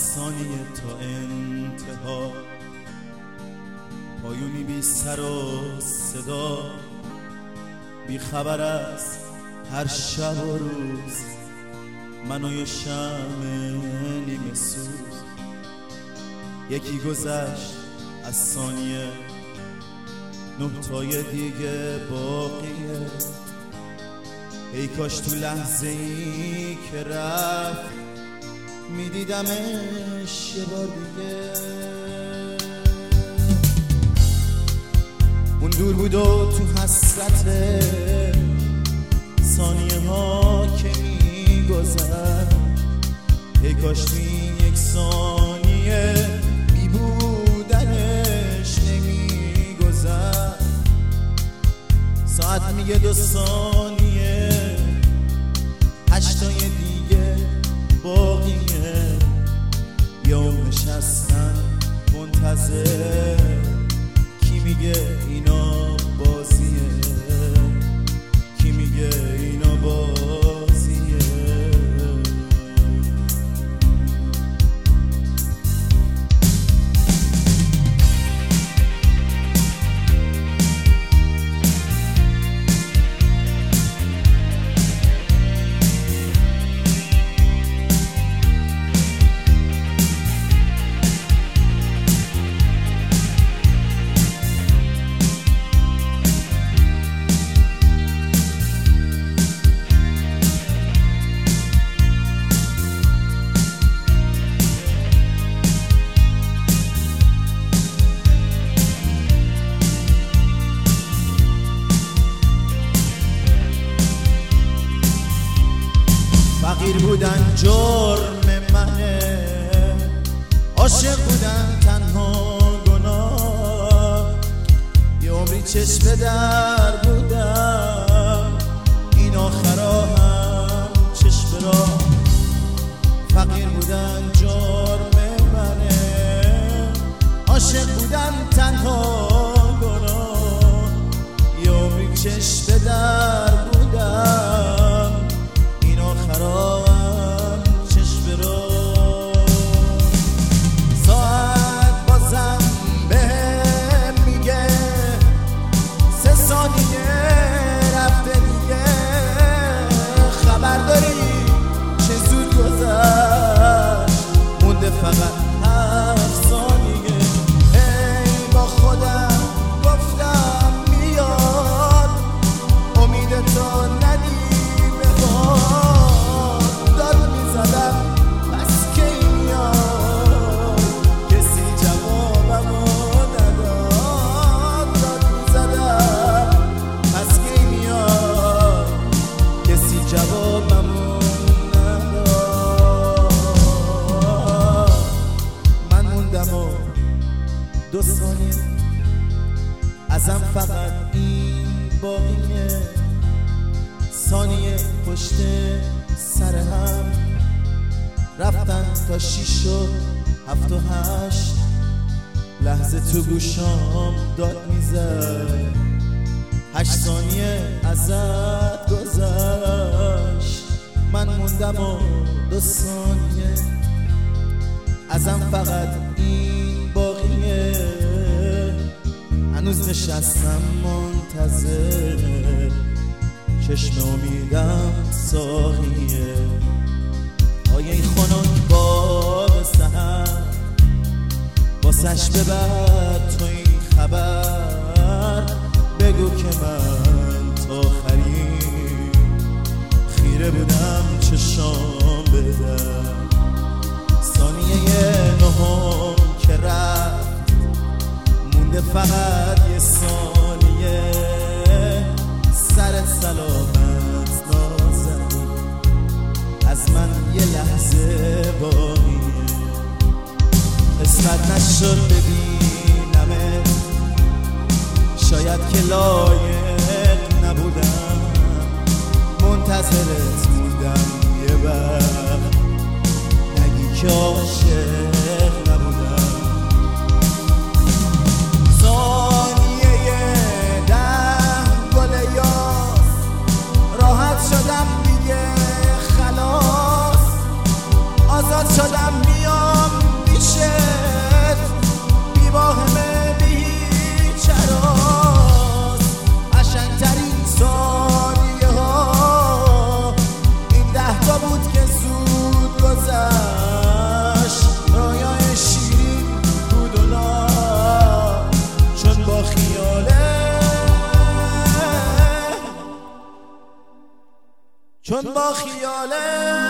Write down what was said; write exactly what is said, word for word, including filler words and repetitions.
ثانیه تا انتها، پایونی بی سر و صدا، بی خبر از هر شب و روز، من و یه شمع نیمه سوز. یکی گذشت از ثانیه، نه تای دیگه باقیه. ای کاش تو لحظه ای که رفت میدیدمش یه بار دیگه. اون دور بود و تو حسرت ثانیه ها که میگذر. ای کاش تو این یک ثانیه بی بودنش نمیگذر. ساعت میگه دو ثانیه، هشتای دیگه باقیه. یوم نشستن منتظر، کی میگه اینا بازیه، کی میگه اینا بازیه. فقیر بودن جرم منه، عاشق بودن تنها گناه. یه عمری چشم در بودم، این آخرا هم چشم را. فقیر بودن جرم منه، عاشق بودن تنها گناه. یه عمری چشم در بودم، خرابم چشم رو. ساعت بازم بهم میگه سه ثانیه رفته دیگه. خبر داری چه زود گذشت، مونده فقط هفت ثانیه. ای با خودم گفتم میاد، امید تو ندیم باد. دو ثانیه ازم فقط این باقیه. ثانیه پشت سر هم رفتن تا شیش و هفت و هشت. لحظه تو گوشام داد میزد، هشت ثانیه ازت گذشت. من موندم و دو ثانیه ازم فقط این باقیه. هنوز نشستم منتظر، چشم امیدم ساقیه. آیه ای خنک باب سحر، واسش ببر تو این خبر. بگو که من تا آخری خیره بودم چشام بدم. ثانیه نهم که رفت، مونده فقط یه ثانیه. سر سلامت نازنین، از من یه لحظه باقیه. قسمت نشد ببینمت، شاید که لایق نبودم. منتظرت موندم یه وقت، نگی که عاشق نبودم. ثانیه ده گل یاس، راحت شدم دیگه خلاص. آزاد شدم میام چون با خیالت